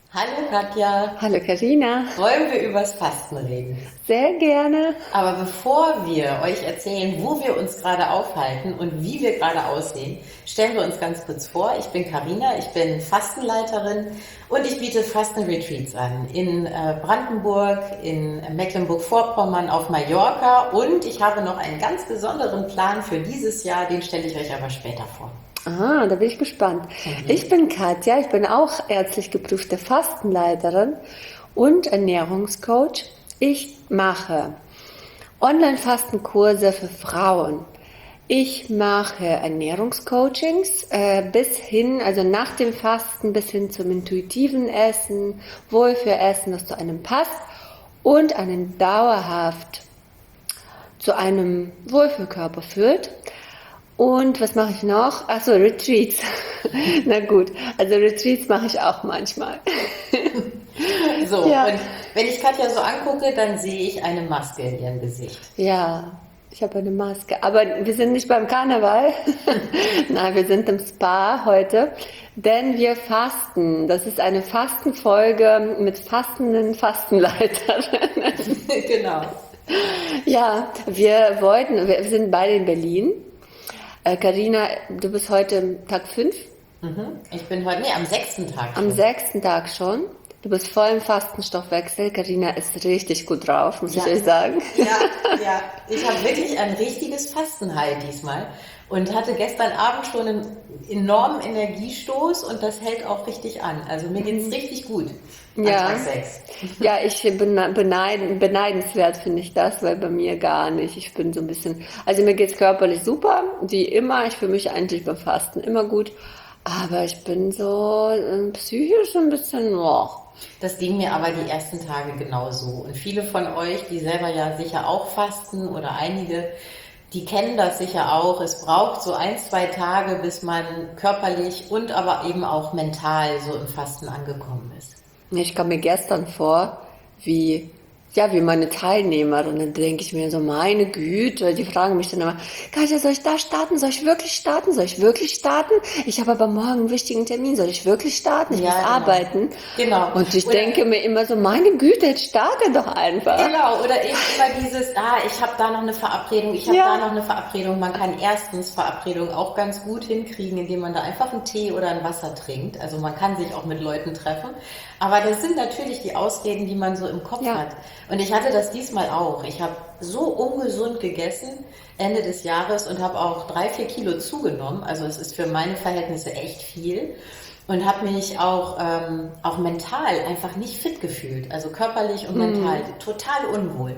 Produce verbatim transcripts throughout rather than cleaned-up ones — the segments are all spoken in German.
Hallo Katja, Hallo Karina, wollen wir übers Fasten reden? sehr gerne. Aber bevor wir euch erzählen, wo wir uns gerade aufhalten und wie wir gerade aussehen, stellen wir uns ganz kurz vor. Ich bin Karina, ich bin Fastenleiterin und ich biete Fastenretreats an in äh, Brandenburg, in Mecklenburg-Vorpommern, auf Mallorca und ich habe noch einen ganz besonderen Plan für dieses Jahr, den stelle ich euch aber später vor. Ah, da bin ich gespannt. Mhm. Ich bin Katja, ich bin auch ärztlich geprüfte Fastenleiterin und Ernährungscoach. Ich mache Online-Fastenkurse für Frauen. Ich mache Ernährungscoachings äh, bis hin, also nach dem Fasten bis hin zum intuitiven Essen, Wohlfühlessen, das zu einem passt und einen dauerhaft zu einem Wohlfühlkörper führt. Und was mache ich noch? Achso, Retreats. Na gut, also Retreats mache ich auch manchmal. So, Ja. und wenn ich Katja so angucke, dann sehe ich eine Maske in ihrem Gesicht. Ja, ich habe eine Maske. Aber wir sind nicht beim Karneval. Nein, wir sind im Spa heute, denn wir fasten. Das ist eine Fastenfolge mit fastenden Fastenleiterinnen. Genau. Ja, wir wollten, wir sind beide in Berlin. Äh, Carina, du bist heute Tag fünf, Mhm. Ich bin heute, nee, am sechsten Tag. am schon. sechsten Tag schon. Du bist voll im Fastenstoffwechsel. Carina ist richtig gut drauf, muss Ja. ich euch sagen. Ja, ja. Ich habe wirklich ein richtiges Fastenhigh diesmal und hatte gestern Abend schon einen enormen Energiestoß und das hält auch richtig an. Also mir geht's richtig gut an Ja. Tag sechs. Ja, ich bin beneiden, beneidenswert finde ich das, weil bei mir gar nicht. Ich bin so ein bisschen, also mir geht's körperlich super, wie immer. Ich fühle mich eigentlich beim Fasten immer gut, aber ich bin so äh, psychisch ein bisschen, oh. Das ging mir aber die ersten Tage genauso. Und viele von euch, die selber ja sicher auch fasten oder einige, die kennen das sicher auch. Es braucht so ein, zwei Tage, bis man körperlich und aber eben auch mental so im Fasten angekommen ist. Ich kam mir gestern vor, wie, ja, wie meine Teilnehmer. Und dann denke ich mir so, meine Güte, die fragen mich dann immer, Katja, soll ich da starten? Soll ich wirklich starten? Soll ich wirklich starten? Ich habe aber morgen einen wichtigen Termin. Soll ich wirklich starten? Ich Ja, muss genau. arbeiten. Genau. Und ich Oder- denke mir immer so, meine Güte, jetzt starte doch einfach. Genau, oder eben immer dieses, ah, ich habe da noch eine Verabredung, ich habe Ja. da noch eine Verabredung. Man kann erstens Verabredungen auch ganz gut hinkriegen, indem man da einfach einen Tee oder ein Wasser trinkt. Also man kann sich auch mit Leuten treffen. Aber das sind natürlich die Ausreden, die man so im Kopf Ja. hat. Und ich hatte das diesmal auch. Ich habe so ungesund gegessen Ende des Jahres und habe auch drei, vier Kilo zugenommen. Also es ist für meine Verhältnisse echt viel. Und habe mich auch, ähm, auch mental einfach nicht fit gefühlt. Also körperlich und mental total unwohl.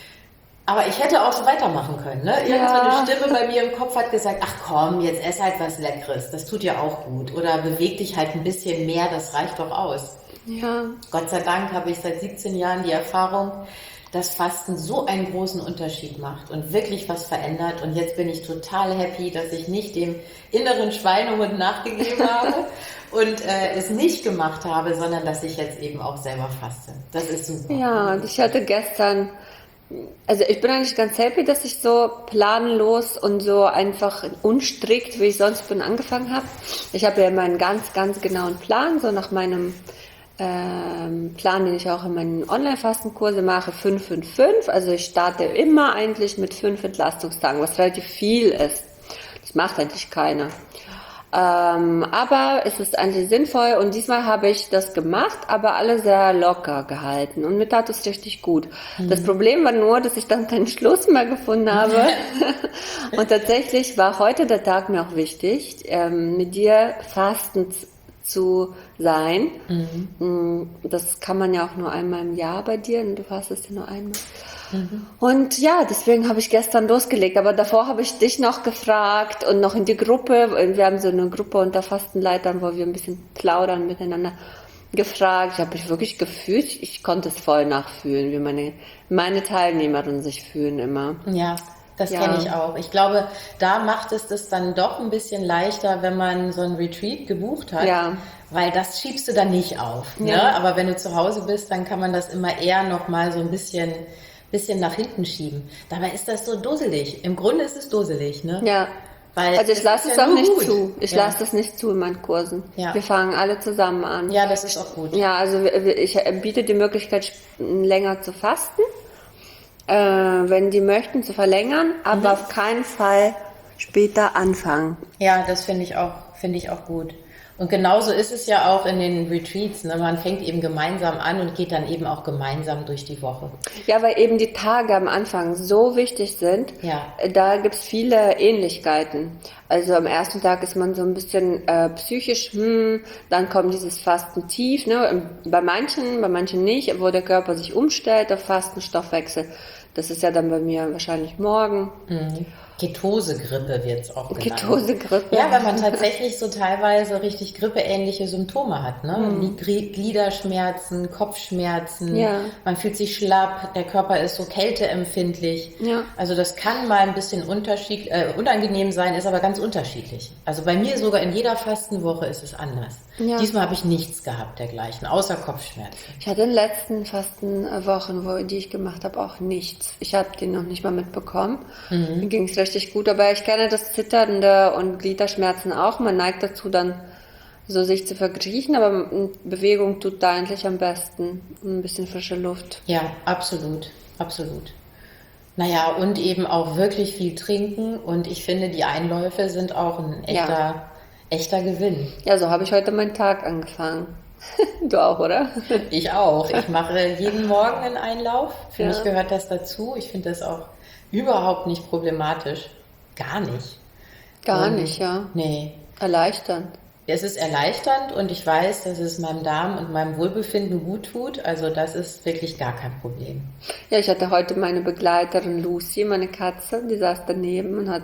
Aber ich hätte auch so weitermachen können. Ne? Irgend so Ja. eine Stimme bei mir im Kopf hat gesagt, ach komm, jetzt ess halt was Leckeres. Das tut ja auch gut. Oder beweg dich halt ein bisschen mehr, das reicht doch aus. Ja, Gott sei Dank habe ich seit siebzehn Jahren die Erfahrung, dass Fasten so einen großen Unterschied macht und wirklich was verändert. Und jetzt bin ich total happy, dass ich nicht dem inneren Schweinehund nachgegeben habe und äh, es nicht gemacht habe, sondern dass ich jetzt eben auch selber faste. Das ist super. ja, und ich hatte gestern, also ich bin eigentlich ganz happy, dass ich so planlos und so einfach unstrickt, wie ich sonst bin, angefangen habe. Ich habe ja immer einen ganz, ganz genauen Plan, so nach meinem ähm, Plan, den ich auch in meinen Online-Fastenkurse mache, fünf fünf fünf. Also ich starte immer eigentlich mit fünf Entlastungstagen, was relativ viel ist. Das macht eigentlich keiner. Ähm, aber es ist eigentlich sinnvoll und diesmal habe ich das gemacht, aber alle sehr locker gehalten und mir tat es richtig gut. Das Problem war nur, dass ich dann keinen Schluss mehr gefunden habe und tatsächlich war heute der Tag mir auch wichtig, ähm, mit dir fastend zu sein. Mhm. Das kann man ja auch nur einmal im Jahr bei dir und du fastest ja nur einmal. Und ja, deswegen habe ich gestern losgelegt, aber davor habe ich dich noch gefragt und noch in die Gruppe, wir haben so eine Gruppe unter Fastenleitern, wo wir ein bisschen plaudern miteinander, gefragt. Ich habe mich wirklich gefühlt, ich konnte es voll nachfühlen, wie meine, meine Teilnehmerinnen sich fühlen immer. Ja, das Ja. kenne ich auch. Ich glaube, da macht es das dann doch ein bisschen leichter, wenn man so ein Retreat gebucht hat, Ja. weil das schiebst du dann nicht auf. Ne? Ja. Aber wenn du zu Hause bist, dann kann man das immer eher noch mal so ein bisschen, bisschen nach hinten schieben. Dabei ist das so dusselig. Im Grunde ist es dusselig, ne? Ja. Weil Also ich es lasse ist es ja auch nur nicht gut. zu. Ich Ja. lasse das nicht zu in meinen Kursen. Ja. Wir fangen alle zusammen an. Ja, das ist auch gut. Ja, also wir- wir- ich äh, biete die Möglichkeit, sp- länger zu fasten, äh, wenn die möchten, zu verlängern, aber auf keinen Fall später anfangen. Ja, das finde ich auch, finde ich auch gut. Und genauso ist es ja auch in den Retreats. Ne? Man fängt eben gemeinsam an und geht dann eben auch gemeinsam durch die Woche. Ja, weil eben die Tage am Anfang so wichtig sind. Ja. Äh, Da gibt's viele Ähnlichkeiten. Also am ersten Tag ist man so ein bisschen äh, psychisch, hm, dann kommt dieses Fasten tief, ne? Bei manchen, bei manchen nicht, wo der Körper sich umstellt auf Fastenstoffwechsel. Das ist ja dann bei mir wahrscheinlich morgen. Mhm. Ketosegrippe wird es auch genannt. Ketosegrippe. Ja, weil man tatsächlich so teilweise richtig grippeähnliche Symptome hat. Ne? Mhm. Gliederschmerzen, Kopfschmerzen, Ja. man fühlt sich schlapp, der Körper ist so kälteempfindlich. Ja. Also das kann mal ein bisschen unterschied, äh, unangenehm sein, ist aber ganz unterschiedlich. Also bei mir sogar in jeder Fastenwoche ist es anders. Ja. Diesmal habe ich nichts gehabt dergleichen, außer Kopfschmerzen. Ich hatte in den letzten Fastenwochen, wo die ich gemacht habe, auch nichts. Ich habe den noch nicht mal mitbekommen. Mhm. Mir ging es richtig gut, aber ich kenne das Zitternde und Gliederschmerzen auch. Man neigt dazu, dann so sich zu verkriechen, aber Bewegung tut da eigentlich am besten. Ein bisschen frische Luft. Ja, absolut, absolut. Naja, und eben auch wirklich viel trinken und ich finde, die Einläufe sind auch ein echter, Ja. echter Gewinn. Ja, so habe ich heute meinen Tag angefangen. Du auch, oder? Ich auch. Ich mache jeden Morgen einen Einlauf. Für Ja. mich gehört das dazu. Ich finde das auch überhaupt nicht problematisch. Gar nicht. Gar Und- nicht, ja. Nee. Erleichternd. Es ist erleichternd und ich weiß, dass es meinem Darm und meinem Wohlbefinden gut tut. Also das ist wirklich gar kein Problem. Ja, ich hatte heute meine Begleiterin Lucy, meine Katze, die saß daneben und hat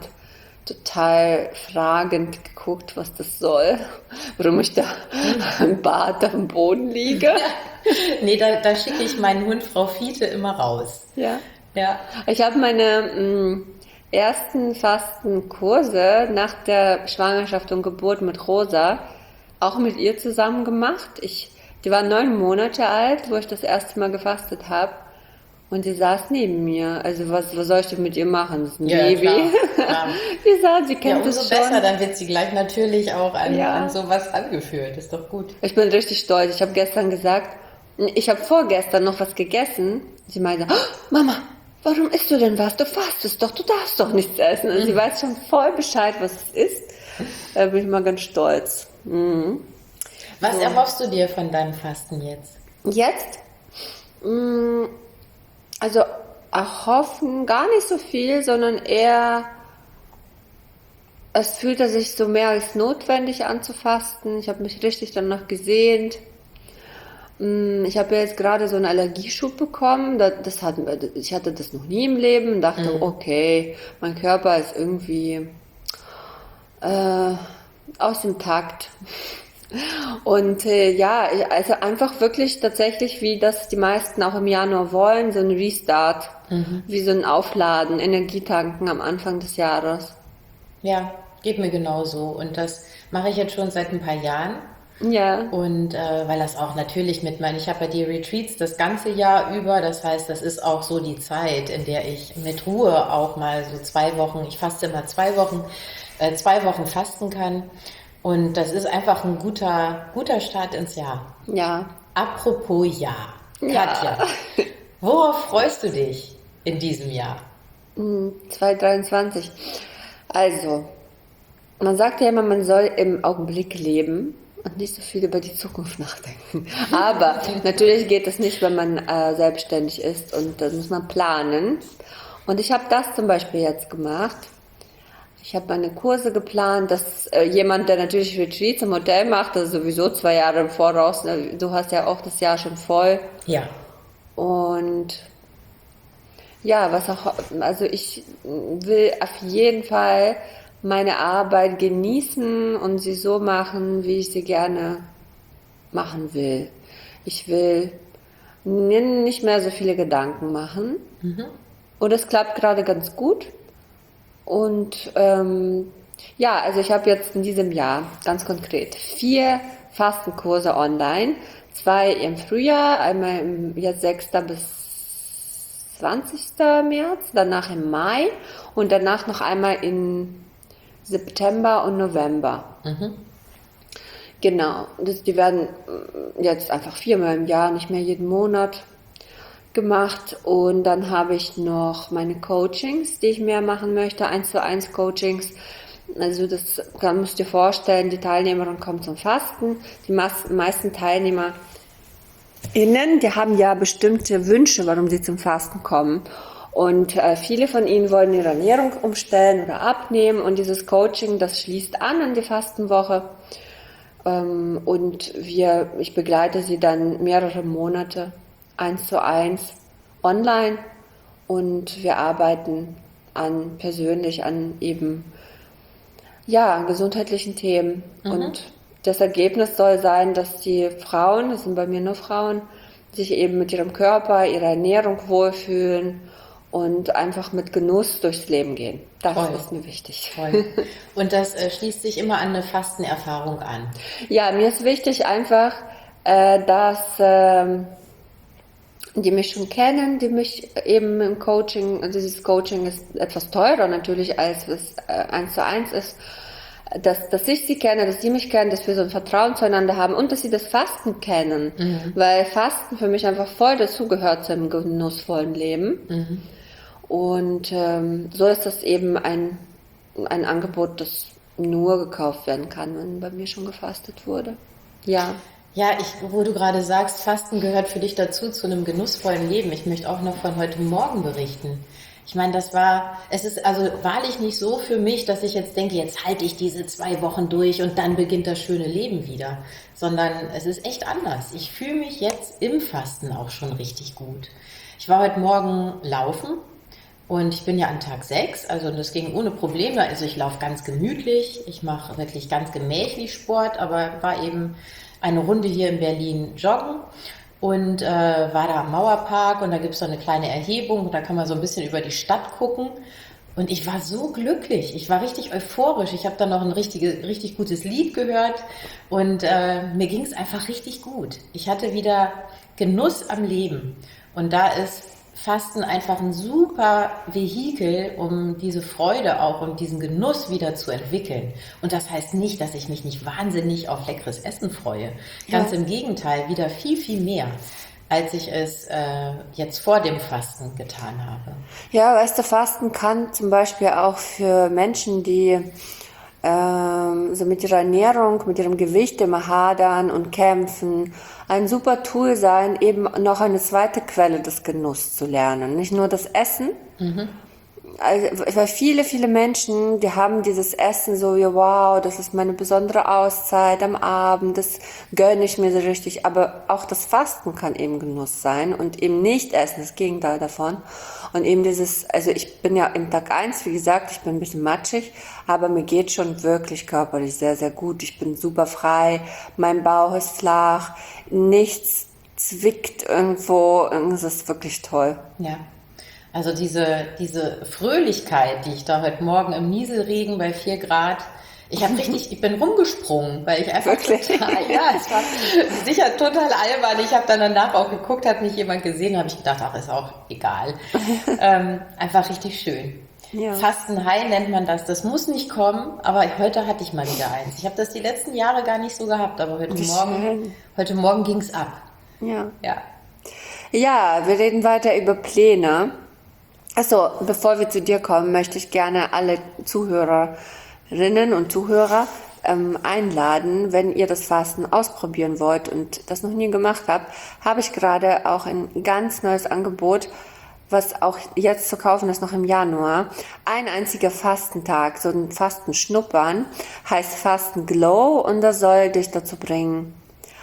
total fragend geguckt, was das soll, warum ich da im Bad auf dem Boden liege. Nee, da, da schicke ich meinen Hund Frau Fiete immer raus. Ja. Ja. Ich habe meine mh, ersten Fastenkurse nach der Schwangerschaft und Geburt mit Rosa auch mit ihr zusammen gemacht. Ich, die war neun Monate alt, wo ich das erste Mal gefastet habe. Und sie saß neben mir. Also was, was soll ich denn mit ihr machen? Das ist ein Ja, Baby. klar, klar. Sie sagt, sie Ja, kennt umso es schon. besser, dann wird sie gleich natürlich auch an, Ja. an sowas angeführt. Ist doch gut. Ich bin richtig stolz. Ich habe gestern gesagt, ich habe vorgestern noch was gegessen. Sie meinte, "Oh, Mama, warum isst du denn was? Du fastest doch, du darfst doch nichts essen." Also sie weiß schon voll Bescheid, was es ist. Da bin ich mal ganz stolz. Mhm. Was So. erhoffst du dir von deinem Fasten jetzt? Jetzt? mh, Also erhoffen gar nicht so viel, sondern eher, es fühlte sich so mehr als notwendig an zu fasten. Ich habe mich richtig danach gesehnt. Mm, Ich habe ja jetzt gerade so einen Allergieschub bekommen. Das, das hat, ich hatte das noch nie im Leben und dachte, okay, mein Körper ist irgendwie äh, aus dem Takt. Und äh, ja, also einfach wirklich tatsächlich, wie das die meisten auch im Januar wollen, so ein Restart, wie so ein Aufladen, Energietanken am Anfang des Jahres. Ja, geht mir genauso. Und das mache ich jetzt schon seit ein paar Jahren. Ja, Und äh, weil das auch natürlich mit meinen, ich habe ja die Retreats das ganze Jahr über, das heißt, das ist auch so die Zeit, in der ich mit Ruhe auch mal so zwei Wochen, ich faste immer zwei Wochen, äh, zwei Wochen fasten kann. Und das ist einfach ein guter, guter Start ins Jahr. ja. Apropos Jahr, Ja. Katja, worauf freust du dich in diesem Jahr? Hm, zwanzig dreiundzwanzig. Also, man sagt ja immer, man soll im Augenblick leben und nicht so viel über die Zukunft nachdenken. Aber natürlich geht das nicht, wenn man äh, selbstständig ist und dann muss man planen. Und ich habe das zum Beispiel jetzt gemacht. Ich habe meine Kurse geplant, dass äh, jemand, der natürlich Retreats im Hotel macht, also sowieso zwei Jahre im Voraus, ne, du hast ja auch das Jahr schon voll. Ja. Und ja, was auch, also ich will auf jeden Fall meine Arbeit genießen und sie so machen, wie ich sie gerne machen will. Ich will mir nicht mehr so viele Gedanken machen. Und es klappt gerade ganz gut. Und ähm, ja, also ich habe jetzt in diesem Jahr ganz konkret vier Fastenkurse online. Zwei im Frühjahr, einmal im jetzt sechsten bis zwanzigsten März, danach im Mai und danach noch einmal in September und November. Mhm. Genau, das, die werden jetzt einfach viermal im Jahr, nicht mehr jeden Monat gemacht. Und dann habe ich noch meine Coachings, die ich mehr machen möchte, eins zu eins Coachings. Also das kann, musst du dir vorstellen, die Teilnehmerin kommt zum Fasten. Die meisten Teilnehmer innen, die haben ja bestimmte Wünsche, warum sie zum Fasten kommen. Und äh, viele von ihnen wollen ihre Ernährung umstellen oder abnehmen. Und dieses Coaching, das schließt an an die Fastenwoche. Ähm, und wir, ich begleite sie dann mehrere Monate eins zu eins online. Und wir arbeiten an persönlich an eben ja an gesundheitlichen Themen. Mhm. Und das Ergebnis soll sein, dass die Frauen, das sind bei mir nur Frauen, sich eben mit ihrem Körper, ihrer Ernährung wohlfühlen und einfach mit Genuss durchs Leben gehen. Das Toll. Ist mir wichtig. Toll. Und das äh, schließt sich immer an eine Fastenerfahrung an? Ja, mir ist wichtig einfach, äh, dass äh, die mich schon kennen, die mich eben im Coaching, also dieses Coaching ist etwas teurer natürlich, als es äh, eins zu eins ist, dass, dass ich sie kenne, dass sie mich kennen, dass wir so ein Vertrauen zueinander haben und dass sie das Fasten kennen, mhm. weil Fasten für mich einfach voll dazugehört zu einem genussvollen Leben. Mhm. Und ähm, so ist das eben ein, ein Angebot, das nur gekauft werden kann, wenn bei mir schon gefastet wurde. Ja. Ja, ich, wo du gerade sagst, Fasten gehört für dich dazu, zu einem genussvollen Leben. Ich möchte auch noch von heute Morgen berichten. Ich meine, das war, es ist also wahrlich nicht so für mich, dass ich jetzt denke, jetzt halte ich diese zwei Wochen durch und dann beginnt das schöne Leben wieder. Sondern es ist echt anders. Ich fühle mich jetzt im Fasten auch schon richtig gut. Ich war heute Morgen laufen. Und ich bin ja an Tag sechs, also das ging ohne Probleme. Also ich laufe ganz gemütlich, ich mache wirklich ganz gemächlich Sport, aber war eben eine Runde hier in Berlin joggen und äh, war da am Mauerpark und da gibt es so eine kleine Erhebung und da kann man so ein bisschen über die Stadt gucken. Und ich war so glücklich, ich war richtig euphorisch. Ich habe dann noch ein richtig, richtig gutes Lied gehört und äh, mir ging es einfach richtig gut. Ich hatte wieder Genuss am Leben und da ist Fasten einfach ein super Vehikel, um diese Freude auch und diesen Genuss wieder zu entwickeln. Und das heißt nicht, dass ich mich nicht wahnsinnig auf leckeres Essen freue. Ganz ja. im Gegenteil, wieder viel, viel mehr, als ich es äh, jetzt vor dem Fasten getan habe. Ja, weißt du, Fasten kann zum Beispiel auch für Menschen, die ähm, so mit ihrer Ernährung, mit ihrem Gewicht immer hadern und kämpfen, ein super Tool sein, eben noch eine zweite Quelle des Genusses zu lernen. Nicht nur das Essen, mhm. also, weil viele, viele Menschen, die haben dieses Essen so wie, wow, das ist meine besondere Auszeit am Abend, das gönne ich mir so richtig, aber auch das Fasten kann eben Genuss sein und eben nicht essen, das Gegenteil davon. Und eben dieses, also ich bin ja im Tag eins, wie gesagt, ich bin ein bisschen matschig, aber mir geht schon wirklich körperlich sehr, sehr gut. Ich bin super frei, mein Bauch ist flach, nichts zwickt irgendwo, das ist wirklich toll. Ja. Also diese, diese Fröhlichkeit, die ich da heute Morgen im Nieselregen bei vier Grad, ich habe richtig, ich bin rumgesprungen, weil ich einfach Wirklich? total, ja, es war sicher total albern. Ich habe dann danach auch geguckt, hat mich jemand gesehen, habe ich gedacht, ach, ist auch egal. ähm, einfach richtig schön. Ja. Fastenhigh nennt man das. Das muss nicht kommen, aber heute hatte ich mal wieder eins. Ich habe das die letzten Jahre gar nicht so gehabt, aber heute Wie Morgen, schön. heute Morgen ging's ab. Ja. Ja. Ja, wir reden weiter über Pläne. Achso, bevor wir zu dir kommen, möchte ich gerne alle Zuhörerinnen und Zuhörer ähm, einladen, wenn ihr das Fasten ausprobieren wollt und das noch nie gemacht habt, habe ich gerade auch ein ganz neues Angebot, was auch jetzt zu kaufen ist, noch im Januar. Ein einziger Fastentag, so ein Fastenschnuppern, heißt Fasten Glow und das soll dich dazu bringen,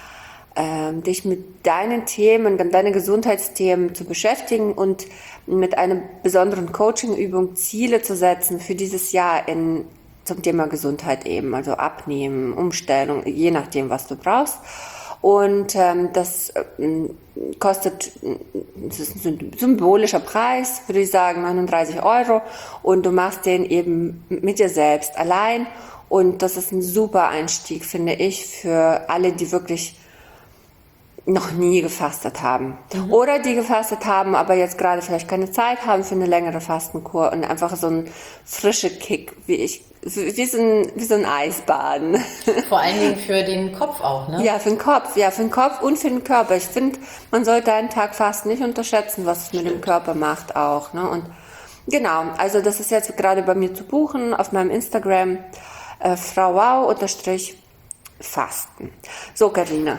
ähm, dich mit deinen Themen, deine Gesundheitsthemen zu beschäftigen und mit einer besonderen Coaching-Übung Ziele zu setzen für dieses Jahr in, zum Thema Gesundheit eben, also Abnehmen, Umstellung, je nachdem, was du brauchst. Und ähm, das ähm, kostet, das ist ein symbolischer Preis, würde ich sagen, neununddreißig Euro. Und du machst den eben mit dir selbst allein. Und das ist ein super Einstieg, finde ich, für alle, die wirklich noch nie gefastet haben. Mhm. Oder die gefastet haben, aber jetzt gerade vielleicht keine Zeit haben für eine längere Fastenkur und einfach so einen frischen Kick, wie ich, wie so ein, wie so ein Eisbaden. Vor allen Dingen für den Kopf auch, ne? Ja, für den Kopf, ja, für den Kopf und für den Körper. Ich finde, man sollte einen Tag Fasten nicht unterschätzen, was es mit dem Körper macht auch, ne? Und genau, also das ist jetzt gerade bei mir zu buchen auf meinem Instagram, äh, Frau Wow unterstrich Fasten. So, Carina.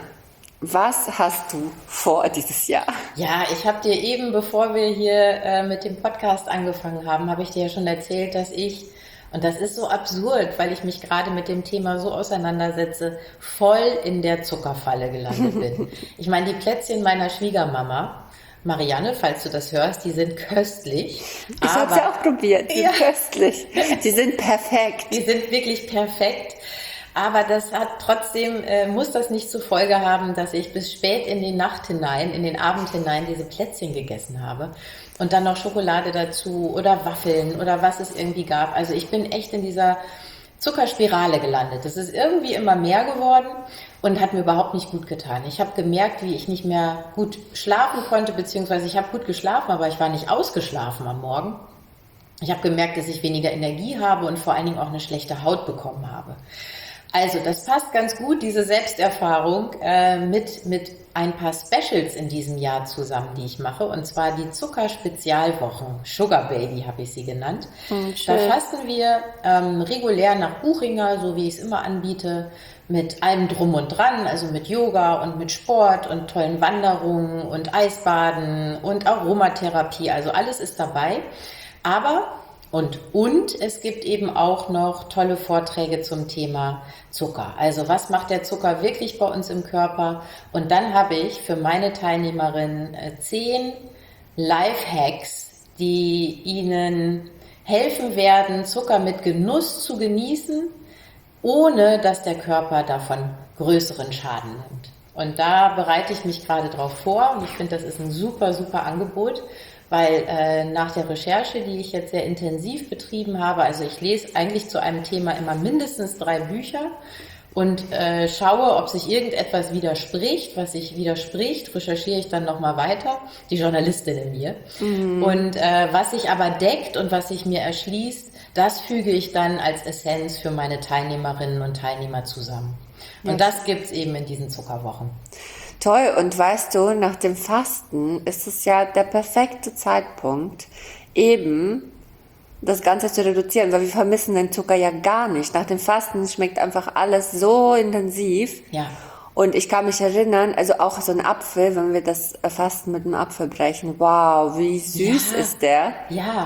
Was hast du vor dieses Jahr? Ja, ich habe dir eben, bevor wir hier äh, mit dem Podcast angefangen haben, habe ich dir ja schon erzählt, dass ich, und das ist so absurd, weil ich mich gerade mit dem Thema so auseinandersetze, voll in der Zuckerfalle gelandet bin. Ich meine, die Plätzchen meiner Schwiegermama, Marianne, falls du das hörst, die sind köstlich. Ich habe sie auch probiert, die sind ja köstlich. Die sind perfekt. Die sind wirklich perfekt. Aber das hat trotzdem, äh, muss das nicht zur Folge haben, dass ich bis spät in die Nacht hinein, in den Abend hinein diese Plätzchen gegessen habe und dann noch Schokolade dazu oder Waffeln oder was es irgendwie gab. Also ich bin echt in dieser Zuckerspirale gelandet. Das ist irgendwie immer mehr geworden und hat mir überhaupt nicht gut getan. Ich habe gemerkt, wie ich nicht mehr gut schlafen konnte, beziehungsweise ich habe gut geschlafen, aber ich war nicht ausgeschlafen am Morgen. Ich habe gemerkt, dass ich weniger Energie habe und vor allen Dingen auch eine schlechte Haut bekommen habe. Also das passt ganz gut, diese Selbsterfahrung äh, mit, mit ein paar Specials in diesem Jahr zusammen, die ich mache. Und zwar die Zucker-Spezialwochen. Sugar Baby habe ich sie genannt. Hm, da fasten wir ähm, regulär nach Buchinger, so wie ich es immer anbiete, mit allem Drum und Dran, also mit Yoga und mit Sport und tollen Wanderungen und Eisbaden und Aromatherapie. Also alles ist dabei. Aber Und, und es gibt eben auch noch tolle Vorträge zum Thema Zucker. Also was macht der Zucker wirklich bei uns im Körper? Und dann habe ich für meine Teilnehmerinnen zehn Lifehacks, die ihnen helfen werden, Zucker mit Genuss zu genießen, ohne dass der Körper davon größeren Schaden nimmt. Und da bereite ich mich gerade drauf vor und ich finde, das ist ein super, super Angebot. Weil äh, nach der Recherche, die ich jetzt sehr intensiv betrieben habe, also ich lese eigentlich zu einem Thema immer mindestens drei Bücher und äh, schaue, ob sich irgendetwas widerspricht. Was sich widerspricht, recherchiere ich dann nochmal weiter, die Journalistin in mir. Mhm. Und äh, was sich aber deckt und was sich mir erschließt, das füge ich dann als Essenz für meine Teilnehmerinnen und Teilnehmer zusammen. Und ja. Das gibt's eben in diesen Zuckerwochen. Toll, und weißt du, nach dem Fasten ist es ja der perfekte Zeitpunkt, eben das Ganze zu reduzieren, weil wir vermissen den Zucker ja gar nicht. Nach dem Fasten schmeckt einfach alles so intensiv. Ja. Und ich kann mich erinnern, also auch so ein Apfel, wenn wir das Fasten mit einem Apfel brechen, wow, wie süß ja. ist der. Ja.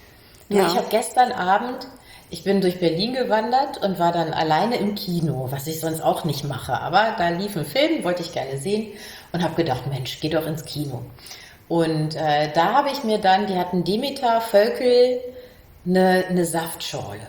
ja. Ich habe gestern Abend... Ich bin durch Berlin gewandert und war dann alleine im Kino, was ich sonst auch nicht mache. Aber da lief ein Film, wollte ich gerne sehen und habe gedacht, Mensch, geh doch ins Kino. Und äh, da habe ich mir dann, die hatten Demeter Völkel, eine, eine Saftschorle.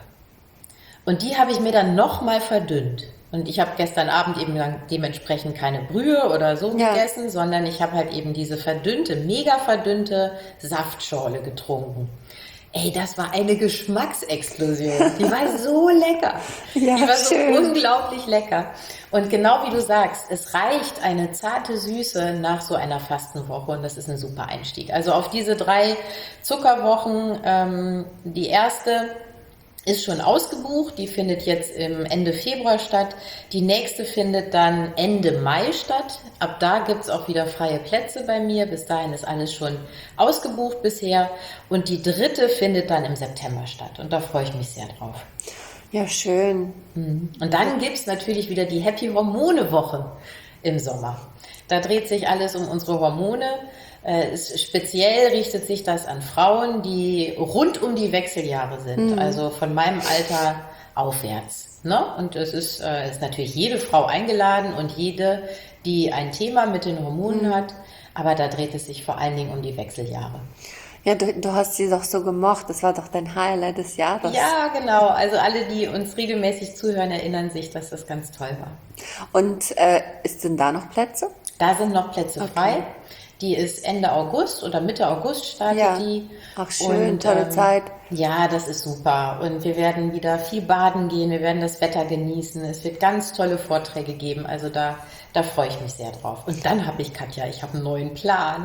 Und die habe ich mir dann nochmal verdünnt. Und ich habe gestern Abend eben dann dementsprechend keine Brühe oder so ja. gegessen, sondern ich habe halt eben diese verdünnte, mega verdünnte Saftschorle getrunken. Ey, das war eine Geschmacksexplosion. Die war so lecker. Ja, die war so schön. Unglaublich lecker. Und genau wie du sagst, es reicht eine zarte Süße nach so einer Fastenwoche und das ist ein super Einstieg. Also auf diese drei Zuckerwochen, ähm, die erste ist schon ausgebucht, die findet jetzt im Ende Februar statt. Die nächste findet dann Ende Mai statt. Ab da gibt's auch wieder freie Plätze bei mir. Bis dahin ist alles schon ausgebucht bisher. Und die dritte findet dann im September statt. Und da freue ich mich sehr drauf. Ja, schön. Und dann gibt's natürlich wieder die Happy Hormone Woche im Sommer. Da dreht sich alles um unsere Hormone. Äh, speziell richtet sich das an Frauen, die rund um die Wechseljahre sind, mhm. also von meinem Alter aufwärts. Ne? Und es ist, äh, ist natürlich jede Frau eingeladen und jede, die ein Thema mit den Hormonen mhm. hat, aber da dreht es sich vor allen Dingen um die Wechseljahre. Ja, du, du hast sie doch so gemocht, das war doch dein Highlight des Jahres. Ja, genau, also alle, die uns regelmäßig zuhören, erinnern sich, dass das ganz toll war. Und äh, ist denn da noch Plätze? Da sind noch Plätze okay. frei. Die ist Ende August oder Mitte August startet Ja. die. Ach, schön, Und, tolle ähm, Zeit. Ja, das ist super. Und wir werden wieder viel baden gehen, wir werden das Wetter genießen. Es wird ganz tolle Vorträge geben. Also da, da freue ich mich sehr drauf. Und dann habe ich, Katja, ich habe einen neuen Plan.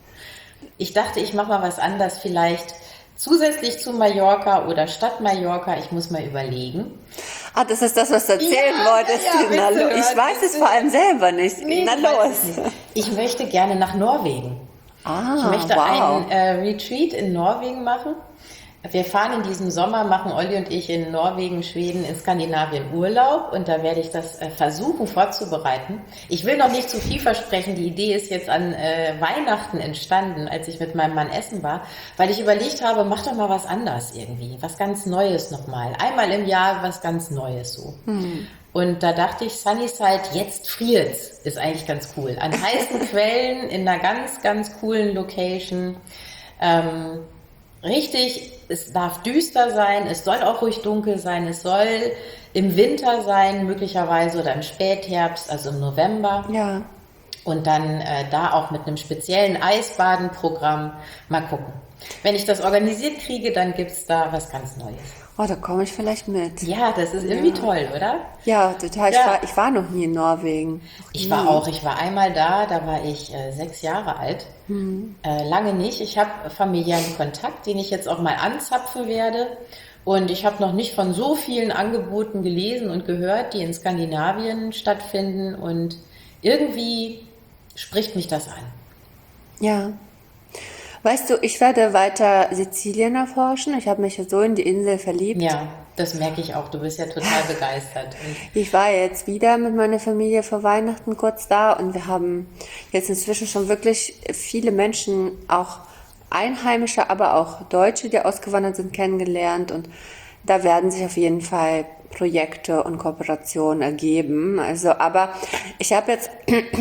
Ich dachte, ich mache mal was anderes, vielleicht zusätzlich zu Mallorca oder Stadt Mallorca. Ich muss mal überlegen. Ah, das ist das, was du erzählen Ja, wolltest. ja, ja, Na, willst du lo- ich hören? weiß es Willst du- vor allem selber nicht. Nee, Na ich weiß los. es nicht. Ich möchte gerne nach Norwegen. Ah, Ich möchte wow. einen äh, Retreat in Norwegen machen. Wir fahren in diesem Sommer, machen Olli und ich in Norwegen, Schweden, in Skandinavien Urlaub und da werde ich das äh, versuchen vorzubereiten. Ich will noch nicht zu viel versprechen. Die Idee ist jetzt an äh, Weihnachten entstanden, als ich mit meinem Mann essen war, weil ich überlegt habe, mach doch mal was anderes irgendwie, was ganz Neues nochmal. Einmal im Jahr was ganz Neues so. Hm. Und da dachte ich, Sunnyside, jetzt friert's, ist eigentlich ganz cool. An heißen Quellen, in einer ganz, ganz coolen Location. Ähm, richtig, es darf düster sein, es soll auch ruhig dunkel sein, es soll im Winter sein, möglicherweise, oder im Spätherbst, also im November. Ja. Und dann äh, da auch mit einem speziellen Eisbadenprogramm mal gucken. Wenn ich das organisiert kriege, dann gibt's da was ganz Neues. Oh, da komme ich vielleicht mit. Ja, das ist irgendwie toll, oder? Ja, total. Ja. Ich, war, ich war noch nie in Norwegen. Noch Ich nie. war auch, ich war einmal da, da war ich äh, sechs Jahre alt. Äh, lange nicht. Ich habe familiären Kontakt, den ich jetzt auch mal anzapfen werde. Und ich habe noch nicht von so vielen Angeboten gelesen und gehört, die in Skandinavien stattfinden. Und irgendwie spricht mich das an. Ja. Weißt du, ich werde weiter Sizilien erforschen. Ich habe mich ja so in die Insel verliebt. Ja, das merke ich auch. Du bist ja total begeistert. Und Ich war jetzt wieder mit meiner Familie vor Weihnachten kurz da und wir haben jetzt inzwischen schon wirklich viele Menschen, auch Einheimische, aber auch Deutsche, die ausgewandert sind, kennengelernt und da werden sich auf jeden Fall Projekte und Kooperationen ergeben. Also, aber ich habe jetzt,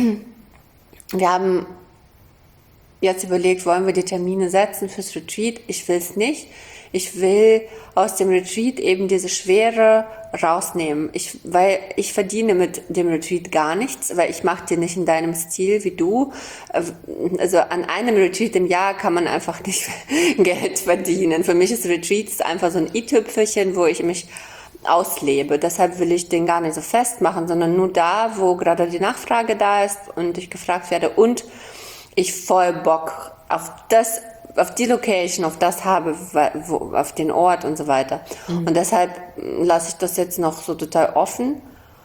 wir haben jetzt überlegt, wollen wir die Termine setzen fürs Retreat? Ich will es nicht. Ich will aus dem Retreat eben diese Schwere rausnehmen. Ich, weil ich verdiene mit dem Retreat gar nichts, weil ich mache dir nicht in deinem Stil wie du. Also an einem Retreat im Jahr kann man einfach nicht Geld verdienen. Für mich ist Retreat einfach so ein i-Tüpfelchen, wo ich mich auslebe. Deshalb will ich den gar nicht so festmachen, sondern nur da, wo gerade die Nachfrage da ist und ich gefragt werde und ich voll Bock auf das, auf die Location, auf das habe, wo, auf den Ort und so weiter. Mhm. Und deshalb lasse ich das jetzt noch so total offen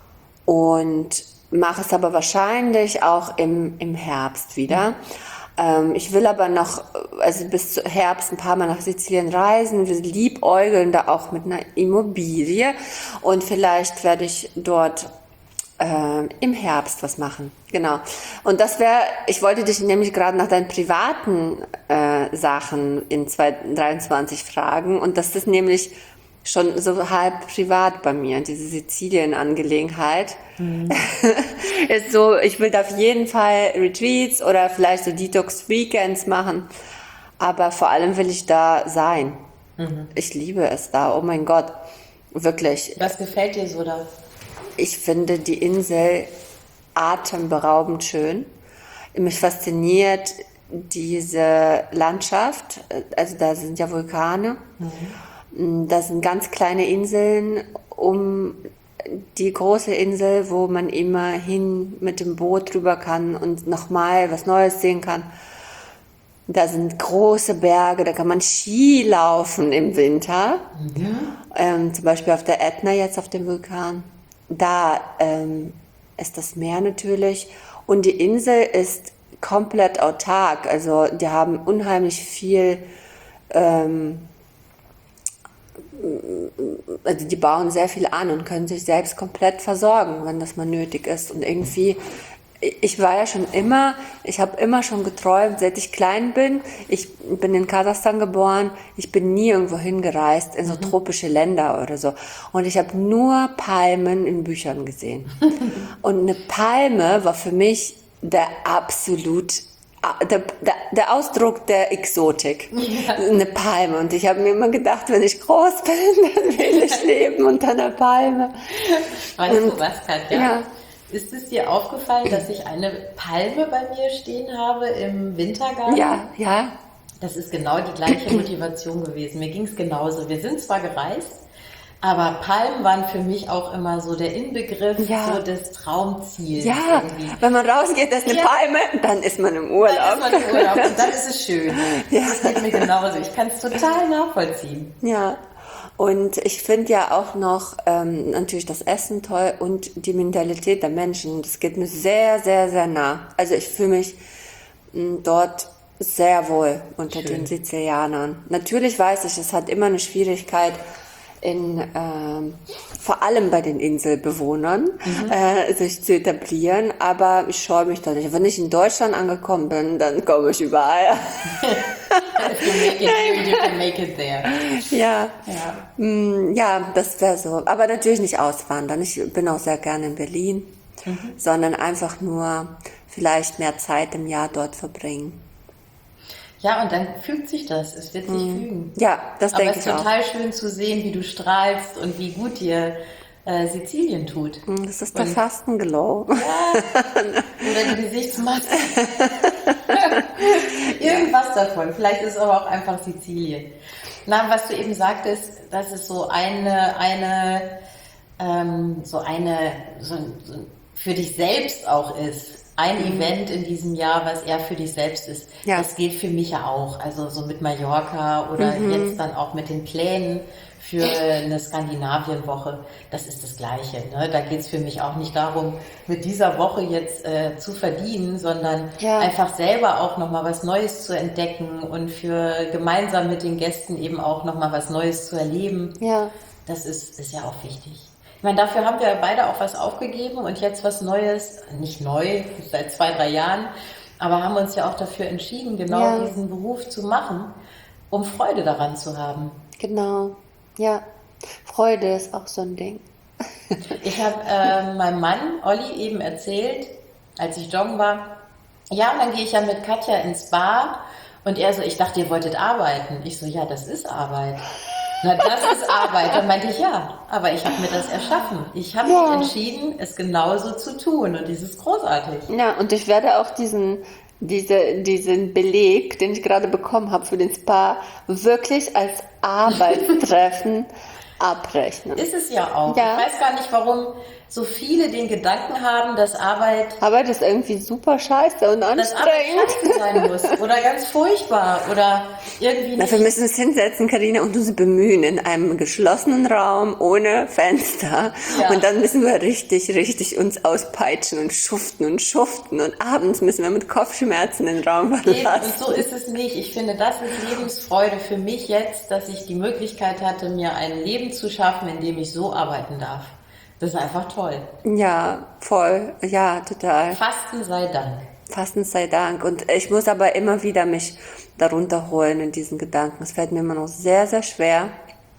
und mache es aber wahrscheinlich auch im, im Herbst wieder. Mhm. Ähm, ich will aber noch, also bis zu Herbst ein paar Mal nach Sizilien reisen. Wir liebäugeln da auch mit einer Immobilie und vielleicht werde ich dort Äh, im Herbst was machen, genau. Und das wäre, ich wollte dich nämlich gerade nach deinen privaten äh, Sachen in zwanzig dreiundzwanzig fragen und das ist nämlich schon so halb privat bei mir, diese Sizilien-Angelegenheit. Mhm. Ist so, ich will da auf jeden Fall Retreats oder vielleicht so Detox-Weekends machen, aber vor allem will ich da sein. Mhm. Ich liebe es da, oh mein Gott, wirklich. Was gefällt dir so da? Ich finde die Insel atemberaubend schön. Mich fasziniert diese Landschaft. Also da sind ja Vulkane. Mhm. Da sind ganz kleine Inseln um die große Insel, wo man immerhin mit dem Boot drüber kann und nochmal was Neues sehen kann. Da sind große Berge, da kann man Ski laufen im Winter. Mhm. Ähm, zum Beispiel auf der Ätna jetzt auf dem Vulkan. Da ähm, ist das Meer natürlich und die Insel ist komplett autark, also die haben unheimlich viel, ähm, also die bauen sehr viel an und können sich selbst komplett versorgen, wenn das mal nötig ist und irgendwie, ich war ja schon immer, ich habe immer schon geträumt, seit ich klein bin. Ich bin in Kasachstan geboren. Ich bin nie irgendwo hingereist, in so mhm. tropische Länder oder so. Und ich habe nur Palmen in Büchern gesehen. Und eine Palme war für mich der absolut, der, der, der Ausdruck der Exotik. Ja. Eine Palme. Und ich habe mir immer gedacht, wenn ich groß bin, dann will ich leben unter einer Palme. Weißt du was, Katja? Ja. Ist es dir aufgefallen, dass ich eine Palme bei mir stehen habe im Wintergarten? Ja, ja. Das ist genau die gleiche Motivation gewesen. Mir ging es genauso. Wir sind zwar gereist, aber Palmen waren für mich auch immer so der Inbegriff Ja. so des Traumziels. Ja, irgendwie. wenn man rausgeht, da ist eine Ja. Palme, dann ist man im Urlaub. Dann ist man im Urlaub und dann ist es schön. Ja. Das geht mir genauso. Ich kann es total nachvollziehen. Ja, und ich finde ja auch noch ähm, natürlich das Essen toll und die Mentalität der Menschen. Das geht mir sehr, sehr, sehr nah. Also ich fühle mich mh, dort sehr wohl unter Schön. den Sizilianern. Natürlich weiß ich, es hat immer eine Schwierigkeit, in, ähm, vor allem bei den Inselbewohnern, Mhm. äh, sich zu etablieren, aber ich scheue mich da nicht. Wenn ich in Deutschland angekommen bin, dann komme ich überall. If you make it here, you can make it there. Ja, Ja. Mm, ja, das wäre so. Aber natürlich nicht auswandern. Ich bin auch sehr gerne in Berlin, sondern einfach nur vielleicht mehr Zeit im Jahr dort verbringen. Ja, und dann fügt sich das. Es wird sich fügen. Ja, das Aber denke es ich ist auch. total schön zu sehen, wie du strahlst und wie gut dir äh, Sizilien tut. Mm, Das ist der Und- Fastenglow. Oder die Gesichtsmaske. Irgendwas davon. Vielleicht ist es aber auch einfach Sizilien. Na, was du eben sagtest, dass es so eine, eine, ähm, so eine, so, ein- so ein- für dich selbst auch ist. Ein Event in diesem Jahr, was eher für dich selbst ist. Ja. Das gilt für mich ja auch. Also so mit Mallorca oder jetzt dann auch mit den Plänen für eine Skandinavienwoche. Das ist das Gleiche. Ne? Da geht es für mich auch nicht darum, mit dieser Woche jetzt äh, zu verdienen, sondern Ja. einfach selber auch nochmal was Neues zu entdecken und für gemeinsam mit den Gästen eben auch nochmal was Neues zu erleben. Ja, Das ist, ist ja auch wichtig. Ich meine, dafür haben wir beide auch was aufgegeben und jetzt was Neues, nicht neu, seit zwei, drei Jahren, aber haben uns ja auch dafür entschieden, genau Ja. diesen Beruf zu machen, um Freude daran zu haben. genau. Ja, Freude ist auch so ein Ding. Ich habe äh, meinem Mann, Olli, eben erzählt, als ich joggen war, ja, und dann gehe ich ja mit Katja ins Spa und er so, ich dachte, ihr wolltet arbeiten. Ich so, ja, das ist Arbeit. Na, das ist Arbeit. Dann meinte ich, ja, aber ich habe mir das erschaffen. Ich habe Ja. mich entschieden, es genauso zu tun und das ist großartig. Ja, und ich werde auch diesen, diese, diesen Beleg, den ich gerade bekommen habe für den Spa, wirklich als Arbeitstreffen abrechnen. Ist es ja auch. Ja. Ich weiß gar nicht, warum so viele den Gedanken haben, dass Arbeit Arbeit ist irgendwie super scheiße und dass Arbeit anstrengend. scheiße sein muss oder ganz furchtbar oder irgendwie Na, wir nicht. müssen uns hinsetzen, Carina, und uns bemühen in einem geschlossenen Raum ohne Fenster. Ja. Und dann müssen wir richtig, richtig uns auspeitschen und schuften und schuften. Und abends müssen wir mit Kopfschmerzen den Raum Eben, verlassen. und so ist es nicht. Ich finde, das ist Lebensfreude für mich jetzt, dass ich die Möglichkeit hatte, mir ein Leben zu schaffen, in dem ich so arbeiten darf. Das ist einfach toll. Ja, voll. Ja, total. Fasten sei Dank. Fasten sei Dank. Und ich muss aber immer wieder mich darunter holen in diesen Gedanken. Es fällt mir immer noch sehr, sehr schwer,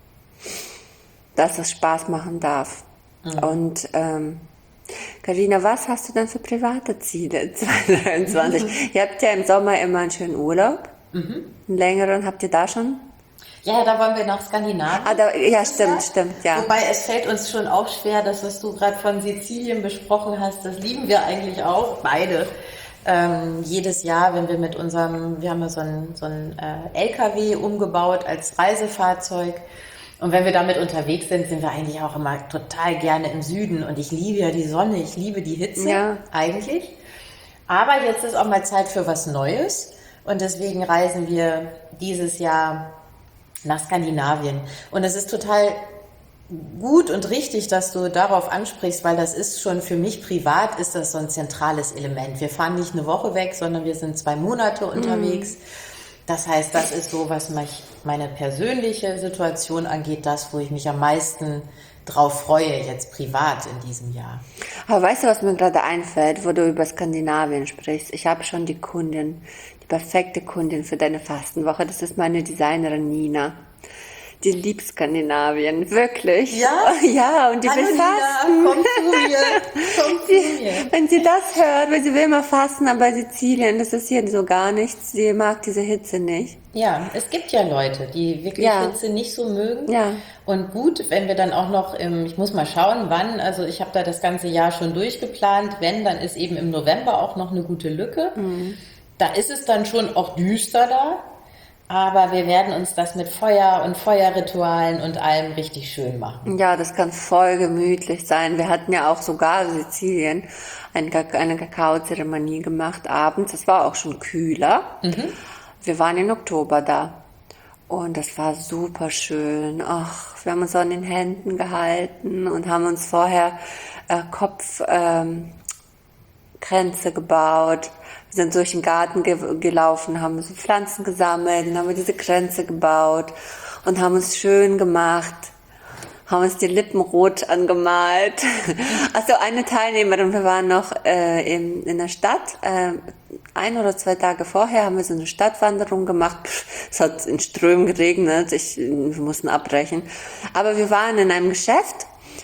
dass es Spaß machen darf. Und ähm, Carina, was hast du denn für private Ziele zwanzig dreiundzwanzig? Ihr habt ja im Sommer immer einen schönen Urlaub. Einen längeren habt ihr da schon? Ja, da wollen wir nach Skandinavien. Ah, da, ja, stimmt, stimmt, ja. Wobei es fällt uns schon auch schwer, das, was du gerade von Sizilien besprochen hast, das lieben wir eigentlich auch, beide. Ähm, jedes Jahr, wenn wir mit unserem, wir haben ja so einen, so einen äh, L K W umgebaut als Reisefahrzeug. Und wenn wir damit unterwegs sind, sind wir eigentlich auch immer total gerne im Süden. Und ich liebe ja die Sonne, ich liebe die Hitze, Ja. eigentlich. Aber jetzt ist auch mal Zeit für was Neues. Und deswegen reisen wir dieses Jahr nach Skandinavien. Und es ist total gut und richtig, dass du darauf ansprichst, weil das ist schon für mich privat, ist das so ein zentrales Element. Wir fahren nicht eine Woche weg, sondern wir sind zwei Monate unterwegs. Das heißt, das ist so, was mich, meine persönliche Situation angeht, das, wo ich mich am meisten drauf freue, jetzt privat in diesem Jahr. Aber weißt du, was mir gerade einfällt, wo du über Skandinavien sprichst? Ich habe schon die Kundin, die perfekte Kundin für deine Fastenwoche. Das ist meine Designerin Nina. Die liebt Skandinavien, wirklich. Ja? Ja, und die Hallo will Lina, fasten. komm zu mir. Komm zu Sie, mir. wenn sie das hört, weil sie will immer fasten, aber Sizilien, das ist hier so gar nichts. Sie mag diese Hitze nicht. Ja, es gibt ja Leute, die wirklich Ja. Hitze nicht so mögen. Ja. Und gut, wenn wir dann auch noch im, ich muss mal schauen, wann, also ich habe da das ganze Jahr schon durchgeplant, wenn, dann ist eben im November auch noch eine gute Lücke. Mhm. Da ist es dann schon auch düster da, aber wir werden uns das mit Feuer und Feuerritualen und allem richtig schön machen. Ja, das kann voll gemütlich sein. Wir hatten ja auch sogar in Sizilien eine, eine Kakaozeremonie gemacht abends. Es war auch schon kühler. Mhm. Wir waren im Oktober da und das war super schön. Ach, wir haben uns so an den Händen gehalten und haben uns vorher äh, Kopfkränze ähm, gebaut. Wir sind durch den Garten ge gelaufen, haben so Pflanzen gesammelt, dann haben wir diese Kränze gebaut und haben uns schön gemacht, haben uns die Lippen rot angemalt. Also eine Teilnehmerin, wir waren noch äh, in, in der Stadt, äh, ein oder zwei Tage vorher haben wir so eine Stadtwanderung gemacht. Pff, es hat in Strömen geregnet, ich, wir mussten abbrechen. Aber wir waren in einem Geschäft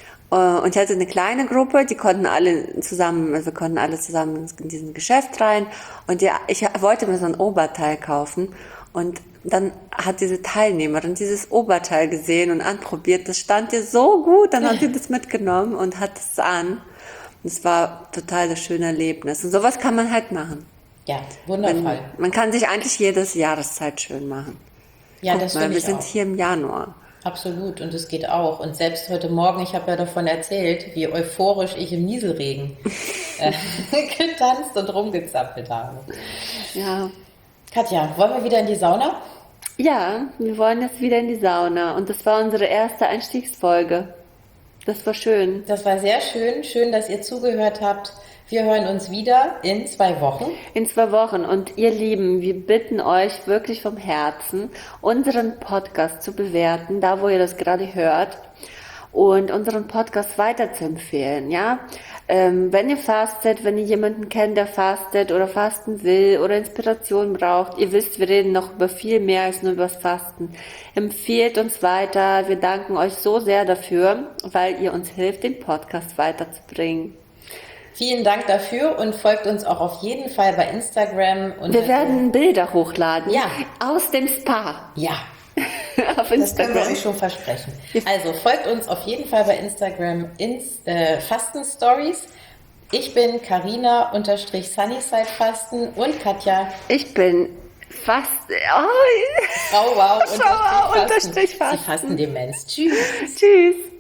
und ich hatte eine kleine Gruppe, die konnten alle zusammen, also wir konnten alle zusammen in diesen Geschäft rein. Und ja, ich wollte mir so ein Oberteil kaufen. Und dann hat diese Teilnehmerin dieses Oberteil gesehen und anprobiert. Das stand ihr so gut. Dann hat sie das mitgenommen und hat es an. Und es war total das schöne Erlebnis. Und sowas kann man halt machen. Ja, wundervoll. Man, man kann sich eigentlich jedes Jahreszeit schön machen. Ja, Guck das mal, finde wir ich sind auch. hier im Januar. Absolut, und es geht auch. Und selbst heute Morgen, ich habe ja davon erzählt, wie euphorisch ich im Nieselregen äh, getanzt und rumgezappelt habe. Ja. Katja, wollen wir wieder in die Sauna? Ja, wir wollen jetzt wieder in die Sauna. Und das war unsere erste Einstiegsfolge. Das war schön. Das war sehr schön. Schön, dass ihr zugehört habt. Wir hören uns wieder in zwei Wochen. In zwei Wochen. Und ihr Lieben, wir bitten euch wirklich vom Herzen, unseren Podcast zu bewerten, da wo ihr das gerade hört, und unseren Podcast weiterzuempfehlen, ja. Ähm, wenn ihr fastet, wenn ihr jemanden kennt, der fastet oder fasten will oder Inspiration braucht, ihr wisst, wir reden noch über viel mehr als nur über das Fasten. Empfehlt uns weiter. Wir danken euch so sehr dafür, weil ihr uns hilft, den Podcast weiterzubringen. Vielen Dank dafür und folgt uns auch auf jeden Fall bei Instagram. Und Wir werden Bilder hochladen. Ja. Aus dem Spa. Ja, Auf das können wir Instagram. euch schon versprechen. Also folgt uns auf jeden Fall bei Instagram ins äh, Fasten Stories. Ich bin Carina unterstrich Sunnyside Fasten und Katja Ich bin fast. Oh, Frau Wow Frau Wow unterstrich unterstrich Fasten. Fasten. Sie Fasten Demenz. Tschüss. Tschüss.